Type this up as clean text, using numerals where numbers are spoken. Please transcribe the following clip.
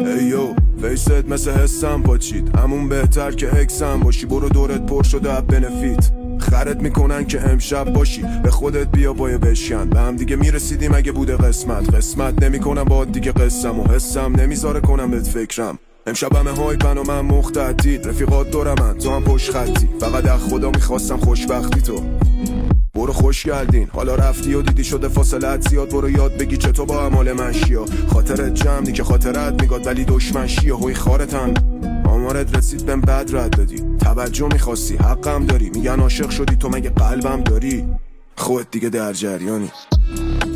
ایو فیست مثل حسم پاچید، همون بهتر که اکسم باشی. برو دورت پر شده اب بنفیت، خرت میکنن که امشب باشی. به خودت بیا بایه بشکن، به هم دیگه میرسیدیم اگه بوده قسمت نمیکنم با دیگه قسم و حسم نمیذاره کنم بهت فکرم. امشب همه هایپن و من مختدید، رفیقات دورمن تو هم پشت خطی. فقط از خدا میخواستم خوشبختی تو. برو خوش گردین حالا رفتی و دیدی شده فاصلت زیاد. برو یاد بگی چطور با اعمال من شیا. خاطرت جمعی که خاطرت میگاد ولی دشمن شیا. هوی خارتن آمارت رسید بهم بد رد دادی. توجه میخواستی حقم داری، میگن عاشق شدی تو مگه قلبم داری. خودت دیگه در جریانی.